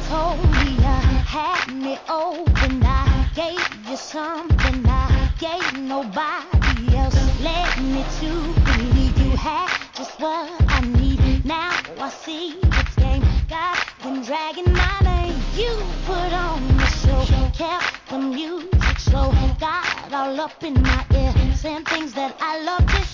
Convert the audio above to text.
told me I had me open. I gave you something I gave nobody else. Led me to believe you had just what I need. Now I see it's game. God been dragging my name. You put on the show, kept the music slow. Got all up in my ear, saying things that I love to